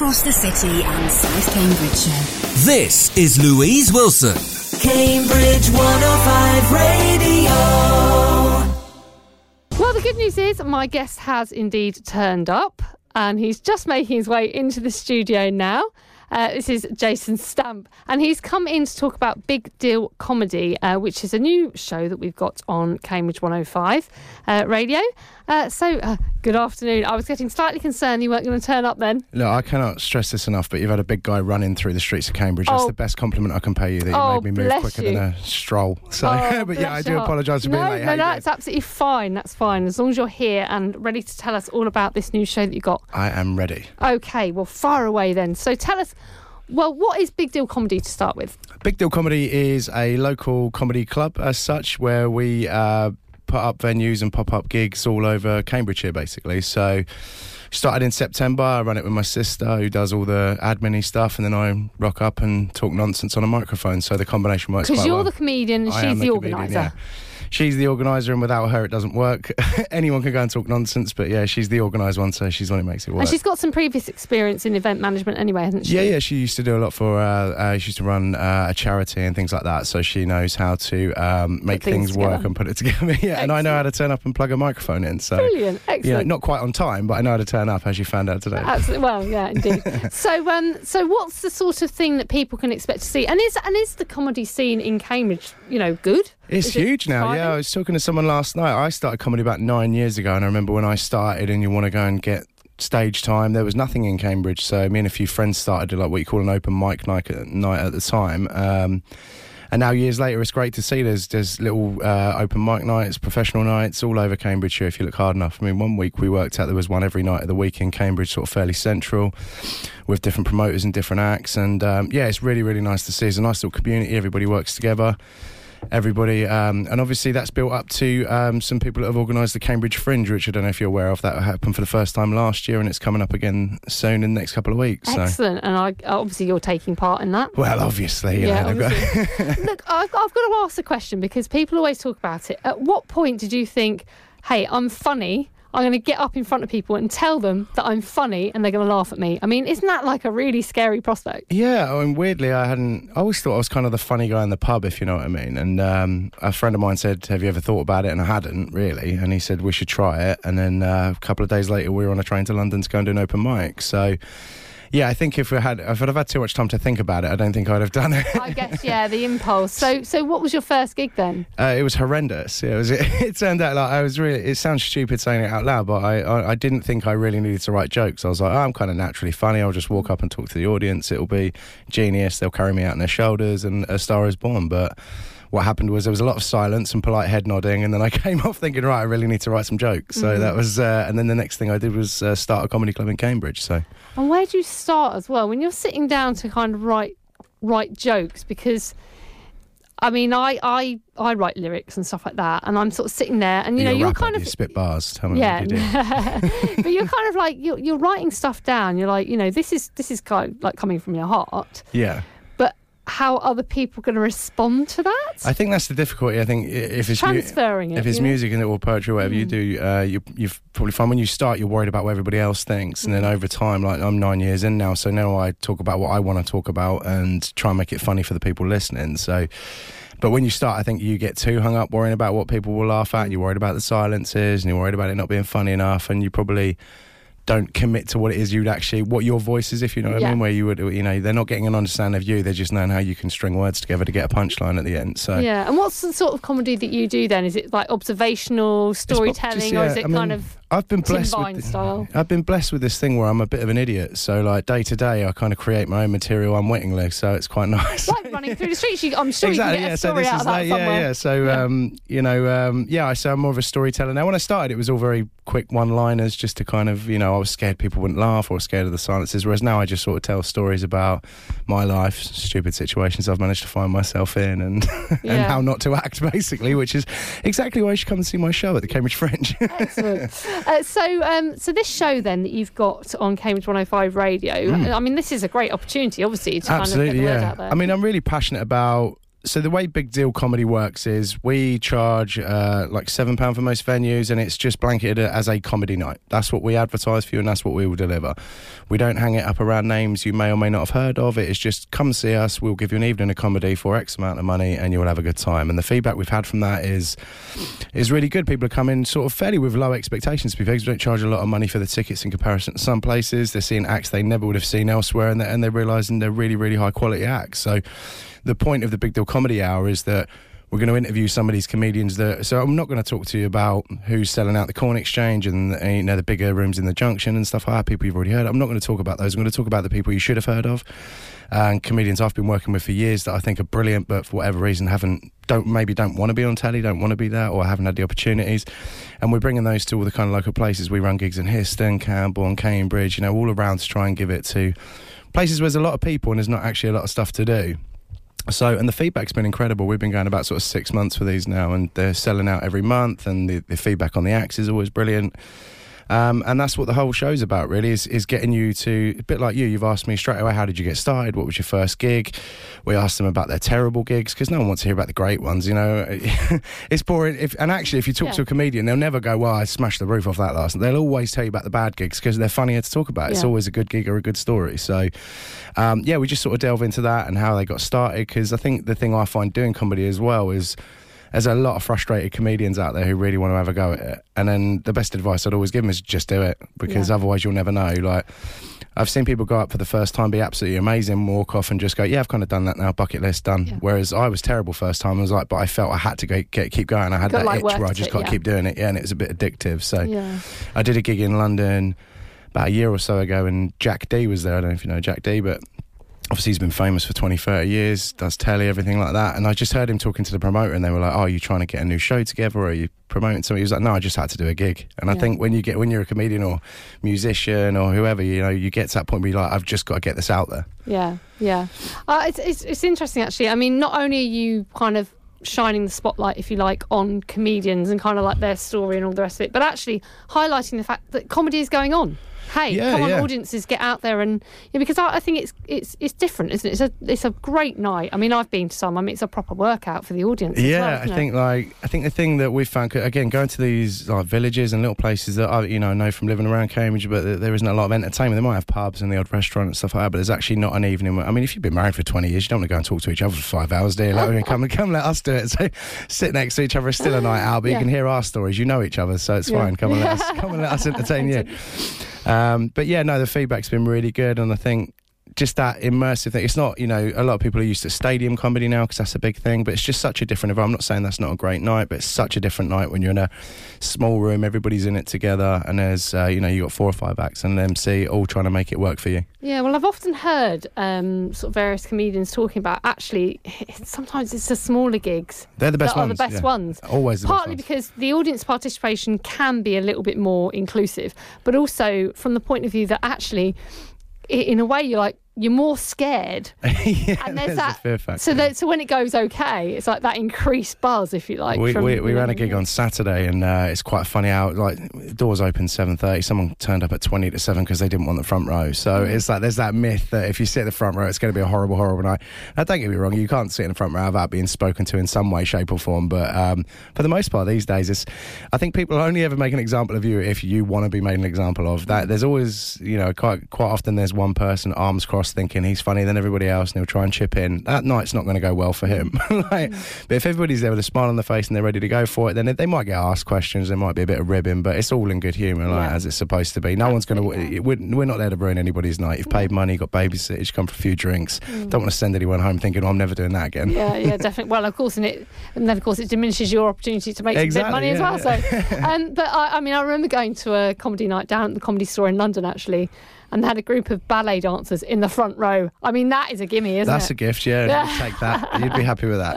across the city and South Cambridgeshire. This is Louise Wilson. Cambridge 105 Radio. Well, the good news is my guest has indeed turned up and he's just making his way into the studio now. This is Jason Stamp, and he's come in to talk about Big Deal Comedy, which is a new show that we've got on Cambridge 105 Radio. Good afternoon. I was getting slightly concerned you weren't going to turn up then. Look, I cannot stress this enough, but you've had a big guy running through the streets of Cambridge. That's the best compliment I can pay you, that you made me move quicker than a stroll. So, but yeah, I do apologise for being late. No, that's absolutely fine. That's fine. As long as you're here and ready to tell us all about this new show that you got. I am ready. Okay, well, fire away then. So tell us, well, what is Big Deal Comedy to start with? Big Deal Comedy is a local comedy club as such, where we put up venues and pop-up gigs all over Cambridgeshire, basically. So started in September. I run it with my sister, who does all the admin-y stuff, and then I rock up and talk nonsense on a microphone. So the combination works quite well. Because you're the comedian and she's the organiser. Yeah. She's the organiser, and without her it doesn't work. Anyone can go and talk nonsense, but yeah, she's the organised one, so she's the one who makes it work. And she's got some previous experience in event management anyway, hasn't she? Yeah, she used to do a lot for, she used to run a charity and things like that, so she knows how to make things work and put it together. Yeah, and I know how to turn up and plug a microphone in. So brilliant, excellent. Yeah, not quite on time, but I know how to turn up, as you found out today. Absolutely, well, yeah, indeed. So what's the sort of thing that people can expect to see? And is the comedy scene in Cambridge, good? It's huge now, yeah. I was talking to someone last night. I started comedy about 9 years ago, and I remember when I started and you want to go and get stage time, there was nothing in Cambridge, so me and a few friends started like what you call an open mic night at the time. And now years later, it's great to see there's little open mic nights, professional nights all over Cambridgeshire if you look hard enough. I mean, one week we worked out there was one every night of the week in Cambridge, sort of fairly central, with different promoters and different acts. And yeah, it's really, really nice to see. It's a nice little community. Everybody works together. Everybody, and obviously that's built up to some people that have organised the Cambridge Fringe, which I don't know if you're aware of. That happened for the first time last year, and it's coming up again soon in the next couple of weeks. Excellent, so. And obviously you're taking part in that. Well, obviously, obviously. Look, I've got to ask a question, because people always talk about it. At what point did you think, hey, I'm funny, I'm going to get up in front of people and tell them that I'm funny and they're going to laugh at me? I mean, isn't that like a really scary prospect? Yeah, I mean, weirdly, I always thought I was kind of the funny guy in the pub, if you know what I mean. And a friend of mine said, have you ever thought about it? And I hadn't, really. And he said, we should try it. And then a couple of days later, we were on a train to London to go and do an open mic. So yeah, I think if I'd have had too much time to think about it, I don't think I'd have done it. I guess, yeah, the impulse. So what was your first gig then? It was horrendous. Yeah, it turned out like it sounds stupid saying it out loud, but I didn't think I really needed to write jokes. I was like, I'm kind of naturally funny. I'll just walk up and talk to the audience. It'll be genius. They'll carry me out on their shoulders, and A Star Is Born. But what happened was there was a lot of silence and polite head nodding, and then I came off thinking, right, I really need to write some jokes. So that was, and then the next thing I did was start a comedy club in Cambridge. So. And where do you start as well when you're sitting down to kind of write jokes? Because I mean, I write lyrics and stuff like that, and I'm sort of sitting there, and you're kind of you spit bars. Tell me what you do. But you're kind of like you're writing stuff down. You're like, this is kind of like coming from your heart. Yeah. How are other people going to respond to that? I think that's the difficulty. I think if it's transferring if it's music or poetry or whatever you do, you've probably find when you start, you're worried about what everybody else thinks, and then over time, like I'm 9 years in now, so now I talk about what I want to talk about and try and make it funny for the people listening. So. But when you start, I think you get too hung up worrying about what people will laugh at. You're worried about the silences, and you're worried about it not being funny enough, and you probably don't commit to what it is what your voice is, if you know what I mean, where you would, they're not getting an understanding of you, they're just knowing how you can string words together to get a punchline at the end. So yeah. And what's the sort of comedy that you do then? Is it like observational storytelling, or is it kind of I've been blessed Tim Vine style? I've been blessed with this thing where I'm a bit of an idiot, so like day to day I kind of create my own material unwittingly, so it's quite nice. Like running through the streets, I'm sure exactly, you can get a story out of that somewhere. So I'm more of a storyteller now. When I started, it was all very quick one-liners, just to kind of, I was scared people wouldn't laugh or scared of the silences, whereas now I just sort of tell stories about my life, stupid situations I've managed to find myself in, and and how not to act, basically, which is exactly why you should come and see my show at the Cambridge Fringe. Excellent. So this show then that you've got on Cambridge 105 Radio, I mean, this is a great opportunity, obviously, to kind of get the word out there. I mean, I'm really passionate about So the way Big Deal Comedy works is we charge like £7 for most venues, and it's just blanketed as a comedy night. That's what we advertise for you, and that's what we will deliver. We don't hang it up around names you may or may not have heard of. It is just come see us, we'll give you an evening of comedy for X amount of money, and you'll have a good time. And the feedback we've had from that is really good. People are coming sort of fairly with low expectations, because we don't charge a lot of money for the tickets in comparison to some places. They're seeing acts they never would have seen elsewhere, and they're realising they're really, really high quality acts. So the point of the Big Deal Comedy Hour is that we're going to interview some of these comedians so I'm not going to talk to you about who's selling out the Corn Exchange and the bigger rooms in the Junction and stuff like that, people you've already heard. I'm not going to talk about those. I'm going to talk about the people you should have heard of, and comedians I've been working with for years that I think are brilliant, but for whatever reason don't want to be on telly, don't want to be there, or haven't had the opportunities. And we're bringing those to all the kind of local places. We run gigs in Histon, Camborne, Cambridge, all around to try and give it to places where there's a lot of people and there's not actually a lot of stuff to do. So, and the feedback's been incredible. We've been going about sort of 6 months for these now, and they're selling out every month, and the feedback on the acts is always brilliant. And that's what the whole show's about, really, is getting you to, a bit like you've asked me straight away, how did you get started? What was your first gig? We asked them about their terrible gigs, because no one wants to hear about the great ones, It's boring. If you talk to a comedian, they'll never go, well, I smashed the roof off that last. They'll always tell you about the bad gigs, because they're funnier to talk about. It's always a good gig or a good story. So, we just sort of delve into that and how they got started, because I think the thing I find doing comedy as well is there's a lot of frustrated comedians out there who really want to have a go at it. And then the best advice I'd always give them is just do it, because otherwise you'll never know. Like, I've seen people go up for the first time, be absolutely amazing, walk off and just go, yeah, I've kind of done that now, bucket list, done. Yeah. Whereas I was terrible first time. I was like, but I felt I had to keep going. I had that itch where I just got to keep doing it. Yeah, and it was a bit addictive. So I did a gig in London about a year or so ago, and Jack D was there. I don't know if you know Jack D, but obviously he's been famous for 20, 30 years, does telly, everything like that. And I just heard him talking to the promoter, and they were like, oh, are you trying to get a new show together, or are you promoting something? He was like, no, I just had to do a gig. And I think when you're a comedian or musician or whoever, you get to that point where you're like, I've just got to get this out there. Yeah. It's interesting, actually. I mean, not only are you kind of shining the spotlight, if you like, on comedians and kind of like their story and all the rest of it, but actually highlighting the fact that comedy is going on. Hey, come on, audiences, get out there, and because I think it's different, isn't it? It's a great night. I mean, I've been to some. I mean, it's a proper workout for the audience. Yeah, as well, I think the thing that we've found, again, going to these like villages and little places that I know from living around Cambridge, but there isn't a lot of entertainment. They might have pubs and the odd restaurant and stuff like that, but there's actually not an evening. I mean, if you've been married for 20 years, you don't want to go and talk to each other for 5 hours, do you? Like, come let us do it. So sit next to each other. It's still a night out, but you can hear our stories. You know each other, so it's fine. Come and let us entertain you. But the feedback's been really good, and I think just that immersive thing. It's not, a lot of people are used to stadium comedy now because that's a big thing, but it's just such a different environment. I'm not saying that's not a great night, but it's such a different night when you're in a small room, everybody's in it together, and there's, you got 4 or 5 acts and an MC all trying to make it work for you. Yeah, well, I've often heard sort of various comedians talking about, actually, sometimes it's the smaller gigs. They're the best ones. Are the best ones. Always the best ones. Partly because the audience participation can be a little bit more inclusive, but also from the point of view that actually, in a way, you're more scared. And there's that fear factor. So when it goes okay, it's like that increased buzz, if you like. We ran a gig on Saturday, and it's quite funny how doors open 7:30. Someone turned up at 20 to 7 because they didn't want the front row. So it's like there's that myth that if you sit in the front row, it's going to be a horrible, horrible night. Now, don't get me wrong, you can't sit in the front row without being spoken to in some way, shape or form. But for the most part these days, I think people only ever make an example of you if you want to be made an example of. That there's always, quite often there's one person arms crossed thinking he's funnier than everybody else and he'll try and chip in. That night's not going to go well for him. But if everybody's there with a smile on their face and they're ready to go for it, then they might get asked questions, there might be a bit of ribbing, but it's all in good humour, as it's supposed to be. No one's going to... We're not there to ruin anybody's night. You've paid money, got babysitters, you come for a few drinks. Don't want to send anyone home thinking, I'm never doing that again. Yeah, definitely. Well, of course, and then of course it diminishes your opportunity to make some bit of money as well. So, but I remember going to a comedy night down at the Comedy Store in London, actually, and they had a group of ballet dancers in the front row. I mean, that is a gimme, isn't it? That's a gift, yeah. You'd take that. You'd be happy with that.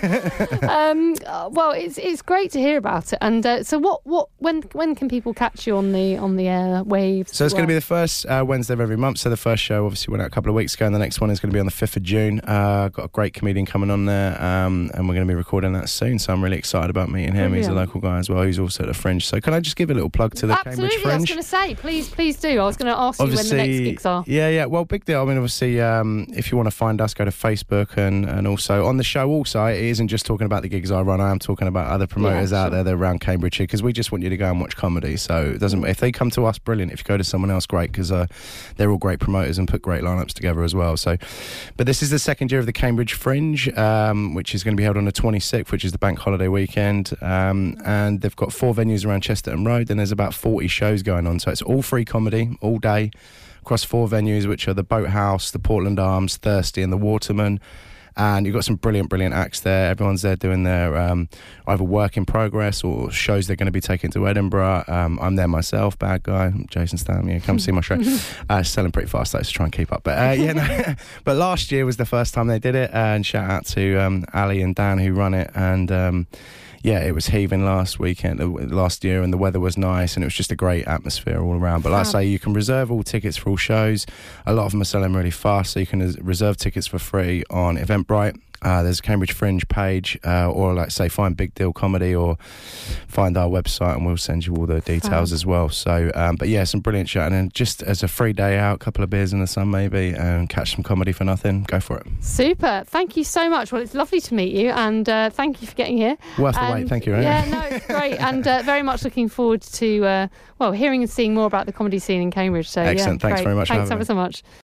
Well, it's great to hear about it. And so, when can people catch you on the waves? So it's going to be the first Wednesday of every month. So the first show obviously went out a couple of weeks ago, and the next one is going to be on the 5th of June. Got a great comedian coming on there, and we're going to be recording that soon. So I'm really excited about meeting him. Brilliant. He's a local guy as well. He's also at the Fringe. So can I just give a little plug to the Cambridge Fringe? Absolutely, I was going to say, please do. I was going to ask you obviously, when the next gigs are. Yeah. Well, Big Deal. I mean, obviously, if you want to find us, go to Facebook and also on the show. Also, it isn't just talking about the gigs I run. I am talking about other promoters out there that are around Cambridgeshire, because we just want you to go and watch comedy. So it doesn't. If they come to us, brilliant. If you go to someone else, great, because they're all great promoters and put great lineups together as well. So, but this is the second year of the Cambridge Fringe, which is going to be held on the 26th, which is the bank holiday weekend, and they've got 4 venues around Chesterton Road, and there's about 40 shows going on. So it's all free comedy all day across 4 venues, which are the Boathouse, the Portland Arms, Thirsty and the Waterman. And you've got some brilliant acts there. Everyone's there doing their either work in progress or shows they're going to be taking to Edinburgh. I'm there myself, bad guy, Jason Stamm. Yeah, come see my show. Selling pretty fast though, so try and keep up. But but last year was the first time they did it. And shout out to Ali and Dan who run it. And it was heaving last year, and the weather was nice, and it was just a great atmosphere all around. But like I say, you can reserve all tickets for all shows. A lot of them are selling really fast, so you can reserve tickets for free on Eventbrite. There's a Cambridge Fringe page, or like say find Big Deal Comedy, or find our website, and we'll send you all the details as well. So but yeah, some brilliant show, and then just as a free day out, a couple of beers in the sun maybe, and catch some comedy for nothing, go for it. Super, thank you so much. Well, it's lovely to meet you, and thank you for getting here. Worth the wait, thank you. Right? Yeah, no, it's great, and very much looking forward to hearing and seeing more about the comedy scene in Cambridge. So excellent, thanks great. very much. Thanks ever so much.